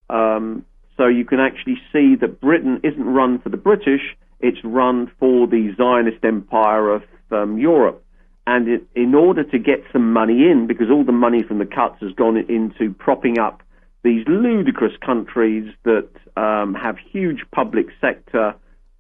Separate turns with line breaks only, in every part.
So you can actually see that Britain isn't run for the British, it's run for the Zionist empire of Europe. And in order to get some money in, because all the money from the cuts has gone into propping up these ludicrous countries that have huge public sector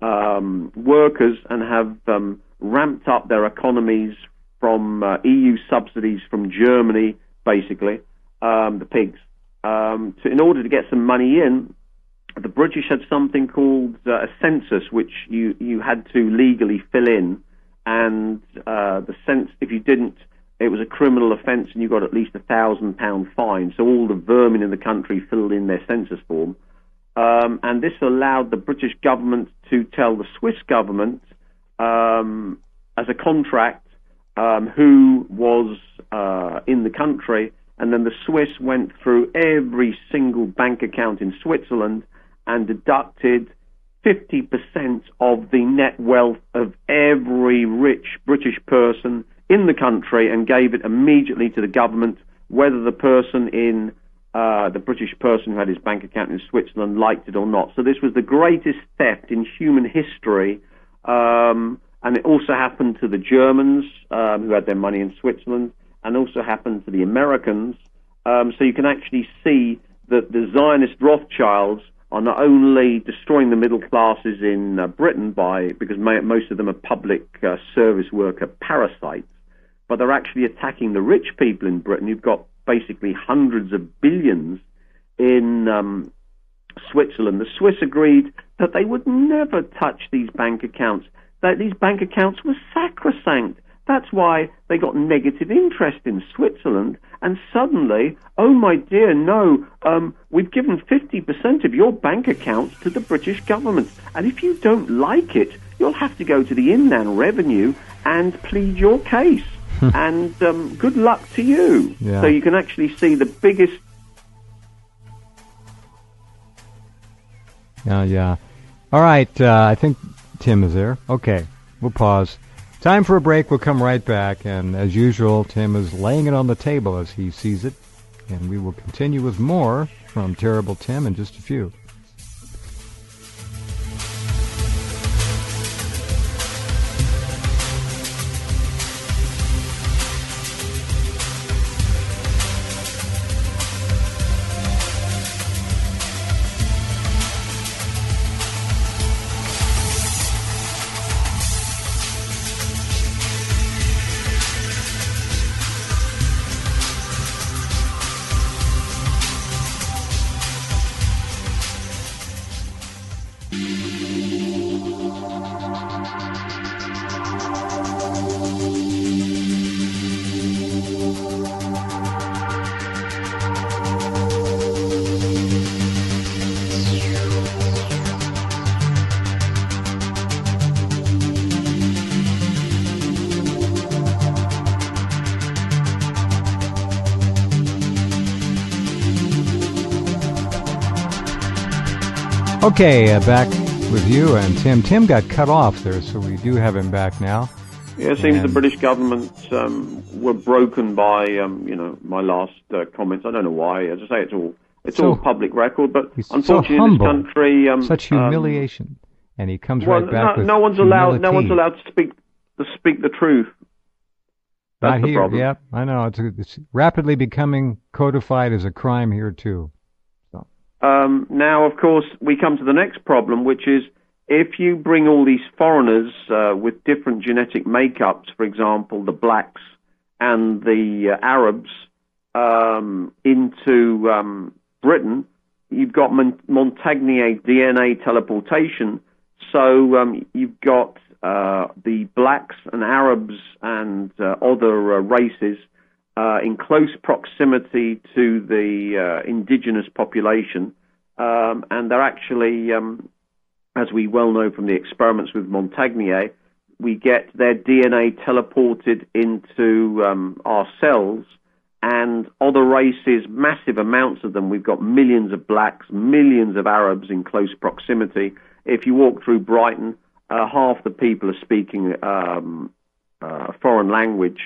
workers and have ramped up their economies from EU subsidies from Germany, basically, the pigs. In order to get some money in, the British had something called a census, which you had to legally fill in, and if you didn't, it was a criminal offence, and you got at least £1,000 fine. So all the vermin in the country filled in their census form, and this allowed the British government to tell the Swiss government, as a contract, who was in the country, and then the Swiss went through every single bank account in Switzerland and deducted 50% of the net wealth of every rich British person in the country and gave it immediately to the government, whether the person in the British person who had his bank account in Switzerland liked it or not. So this was the greatest theft in human history, and it also happened to the Germans who had their money in Switzerland, and also happened to the Americans. So you can actually see that the Zionist Rothschilds are not only destroying the middle classes in Britain because most of them are public service worker parasites, but they're actually attacking the rich people in Britain who've got basically hundreds of billions in Switzerland. The Swiss agreed that they would never touch these bank accounts, that these bank accounts were sacrosanct. That's why they got negative interest in Switzerland, and suddenly, oh my dear, no, we've given 50% of your bank accounts to the British government, and if you don't like it, you'll have to go to the Inland Revenue and plead your case, and good luck to you.
Yeah.
So you can actually see the biggest...
Yeah. All right, I think Tim is there. Okay, we'll pause. Time for a break. We'll come right back. And as usual, Tim is laying it on the table as he sees it. And we will continue with more from Terrible Tim in just a few. Okay, back with you and Tim. Tim got cut off there, so we do have him back now.
Yeah, it seems the British government were broken by, my last comments. I don't know why. As I say, it's all public record, but unfortunately
so
in this country...
such humiliation. And he comes right back with
no one's allowed to speak the truth. That's the problem.
Yeah, I know. It's rapidly becoming codified as a crime here, too.
Now, of course, we come to the next problem, which is if you bring all these foreigners with different genetic makeups, for example, the blacks and the Arabs, into Britain, you've got Montagnier DNA teleportation. So you've got the blacks and Arabs and other races in close proximity to the indigenous population, and they're actually, as we well know from the experiments with Montagnier, we get their DNA teleported into our cells, and other races, massive amounts of them. We've got millions of blacks, millions of Arabs in close proximity. If you walk through Brighton, half the people are speaking a foreign language,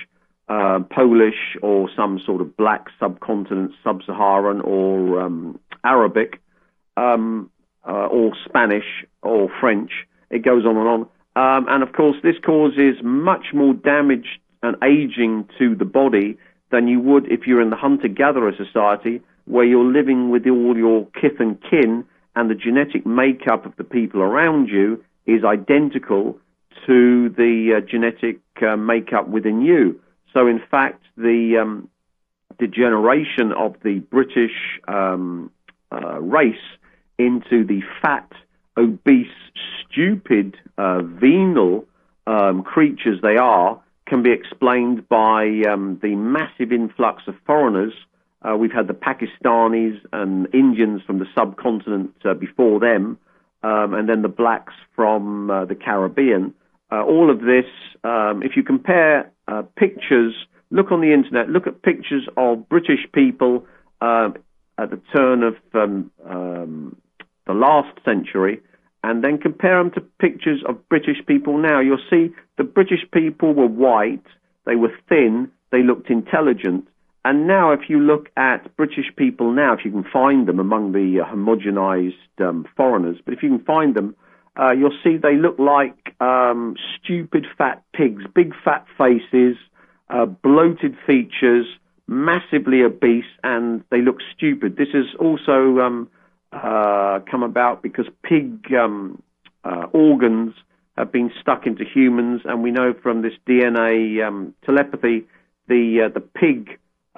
Polish or some sort of black subcontinent, sub-Saharan or Arabic. or Spanish or French. It goes on and on. And of course, this causes much more damage and aging to the body than you would if you're in the hunter-gatherer society, where you're living with all your kith and kin, and the genetic makeup of the people around you is identical to the genetic makeup within you. So, in fact, the degeneration of the British race into the fat, obese, stupid, venal creatures they are can be explained by the massive influx of foreigners. We've had the Pakistanis and Indians from the subcontinent before them, and then the blacks from the Caribbean. All of this, if you compare pictures, look on the internet, look at pictures of British people at the turn of the last century, and then compare them to pictures of British people now. You'll see the British people were white, they were thin, they looked intelligent. And now if you look at British people now, if you can find them among the homogenized foreigners, but if you can find them, you'll see they look like stupid fat pigs, big fat faces, bloated features, massively obese, and they look stupid. This has also come about because pig organs have been stuck into humans, and we know from this DNA telepathy, the pig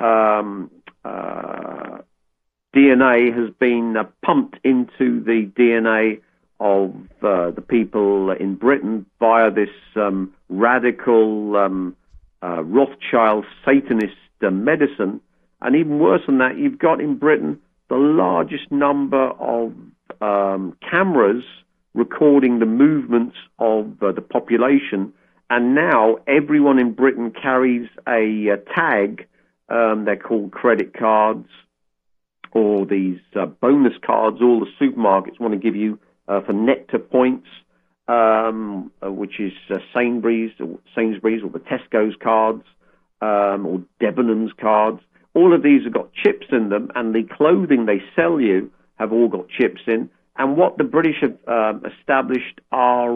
DNA has been pumped into the DNA of the people in Britain via this radical Rothschild Satanist medicine. And even worse than that, you've got in Britain the largest number of cameras recording the movements of the population. And now everyone in Britain carries a tag. They're called credit cards, or these bonus cards. All the supermarkets want to give you for Nectar points, which is Sainsbury's or the Tesco's cards, or Debenhams cards. All of these have got chips in them, and the clothing they sell you have all got chips in. And what the British have established are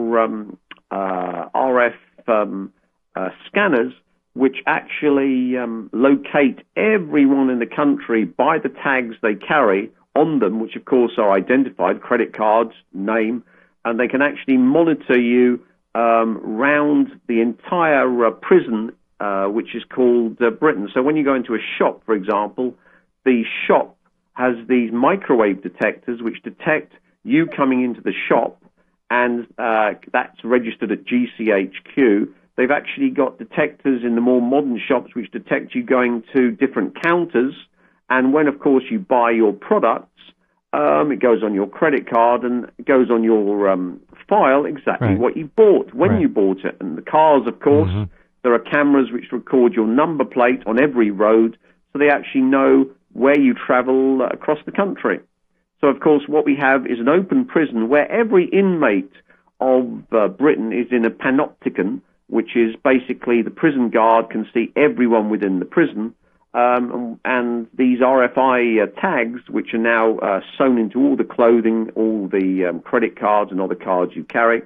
RF scanners, which actually locate everyone in the country by the tags they carry on them, which of course are identified, credit cards, name, and they can actually monitor you round the entire prison, which is called Britain. So when you go into a shop, for example, the shop has these microwave detectors which detect you coming into the shop, and that's registered at GCHQ. They've actually got detectors in the more modern shops which detect you going to different counters, and when, of course, you buy your products, it goes on your credit card and it goes on your file exactly what you bought, when you bought it. And the cars, of course, there are cameras which record your number plate on every road, so they actually know where you travel across the country. So, of course, what we have is an open prison where every inmate of Britain is in a panopticon, which is basically the prison guard can see everyone within the prison, and these RFI tags, which are now sewn into all the clothing, all the credit cards and other cards you carry,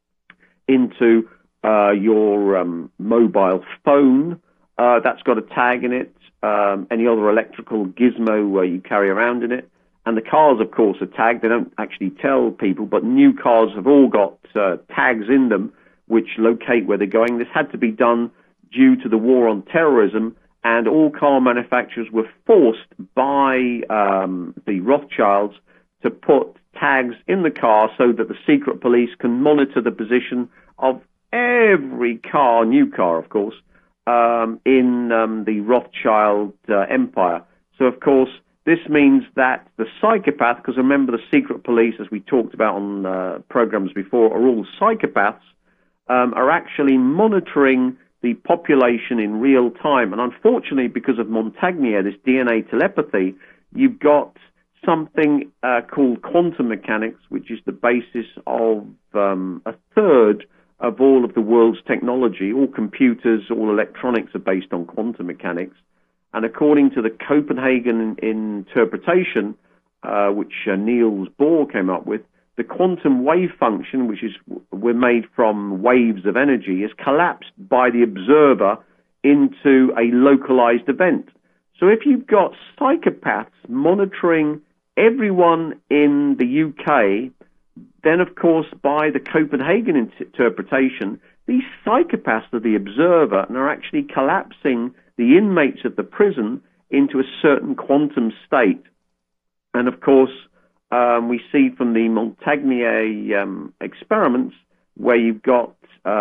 into your mobile phone, that's got a tag in it, any other electrical gizmo you carry around in it. And the cars, of course, are tagged. They don't actually tell people, but new cars have all got tags in them which locate where they're going. This had to be done due to the war on terrorism, and all car manufacturers were forced by the Rothschilds to put tags in the car so that the secret police can monitor the position of every car, new car, of course, in the Rothschild empire. So, of course, this means that the psychopath, because remember the secret police, as we talked about on programs before, are all psychopaths, are actually monitoring the population in real time. And unfortunately, because of Montagnier, this DNA telepathy, you've got something called quantum mechanics, which is the basis of a third of all of the world's technology. All computers, all electronics are based on quantum mechanics. And according to the Copenhagen interpretation, which Niels Bohr came up with, the quantum wave function, which is we're made from waves of energy, is collapsed by the observer into a localized event. So if you've got psychopaths monitoring everyone in the UK, then of course by the Copenhagen interpretation, these psychopaths are the observer and are actually collapsing the inmates of the prison into a certain quantum state. And of course, we see from the Montagnier experiments where you've got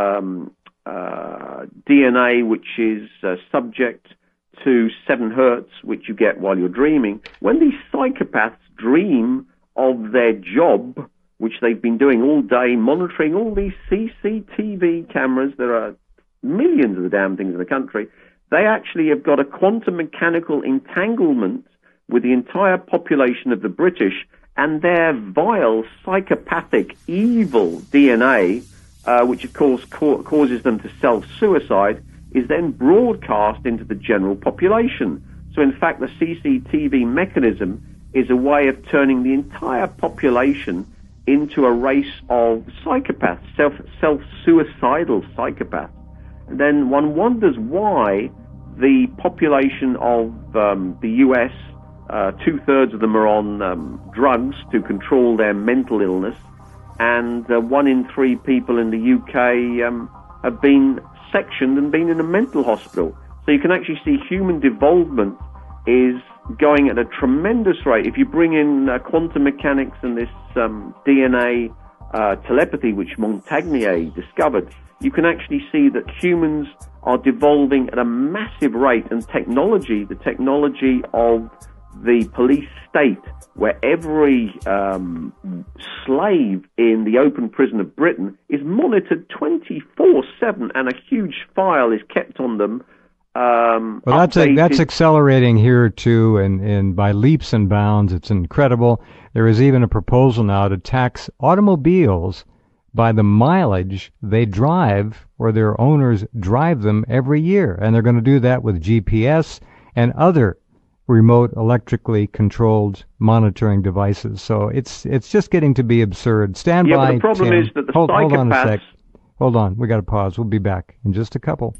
DNA which is subject to 7 hertz, which you get while you're dreaming. When these psychopaths dream of their job, which they've been doing all day, monitoring all these CCTV cameras, there are millions of the damn things in the country, they actually have got a quantum mechanical entanglement with the entire population of the British, and their vile, psychopathic, evil DNA, which of course causes them to self-suicide, is then broadcast into the general population. So in fact, the CCTV mechanism is a way of turning the entire population into a race of psychopaths, self-suicidal psychopaths. And then one wonders why the population of the US, 2/3 of them are on drugs to control their mental illness, and 1 in 3 people in the UK have been sectioned and been in a mental hospital. So you can actually see human devolvement is going at a tremendous rate. If you bring in quantum mechanics and this DNA telepathy, which Montagnier discovered, you can actually see that humans are devolving at a massive rate, and technology, the technology of the police state, where every slave in the open prison of Britain is monitored 24/7, and a huge file is kept on them.
Well, that's accelerating here too, and by leaps and bounds. It's incredible. There is even a proposal now to tax automobiles by the mileage they drive, or their owners drive them every year, and they're going to do that with GPS and other remote electrically controlled monitoring devices. So it's just getting to be absurd. Stand by.
Yeah, but the problem is that the
hold on a
psychopaths...
sec. Hold on. We got to pause. We'll be back in just a couple.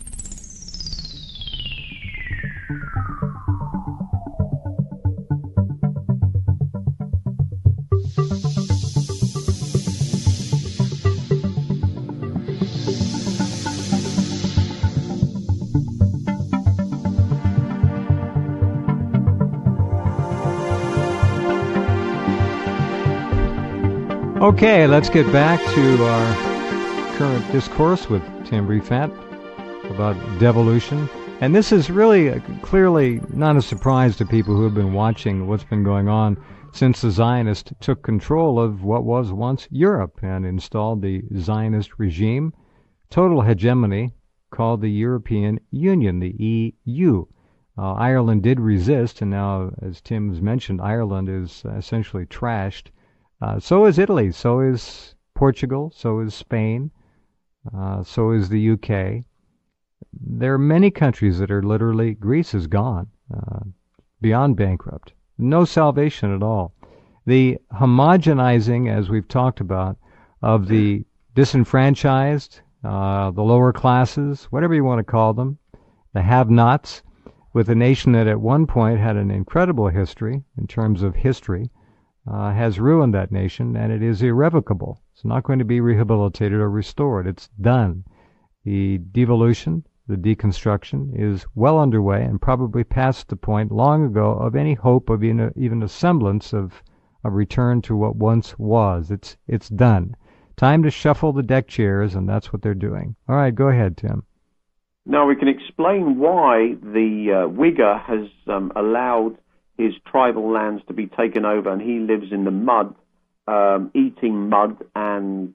Okay, let's get back to our current discourse with Tim Briefat about devolution. And this is really clearly not a surprise to people who have been watching what's been going on since the Zionists took control of what was once Europe and installed the Zionist regime, total hegemony, called the European Union, the EU. Ireland did resist, and now, as Tim has mentioned, Ireland is essentially trashed. So is Italy, so is Portugal, so is Spain, so is the UK. There are many countries that are literally, Greece is gone, beyond bankrupt. No salvation at all. The homogenizing, as we've talked about, of the disenfranchised, the lower classes, whatever you want to call them, the have-nots, with a nation that at one point had an incredible history in terms of history, has ruined that nation, and it is irrevocable. It's not going to be rehabilitated or restored. It's done. The devolution, the deconstruction, is well underway and probably past the point long ago of any hope of even a semblance of a return to what once was. It's done. Time to shuffle the deck chairs, and that's what they're doing. All right, go ahead, Tim.
Now we can explain why the Wigger has allowed his tribal lands to be taken over, and he lives in the mud, eating mud and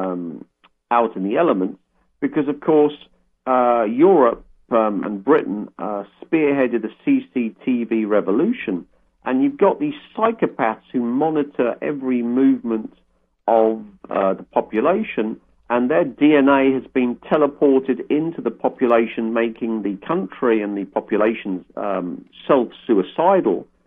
out in the elements, because of course Europe and Britain spearheaded the CCTV revolution, and you've got these psychopaths who monitor every movement of the population, and their DNA has been teleported into the population, making the country and the population self-suicidal.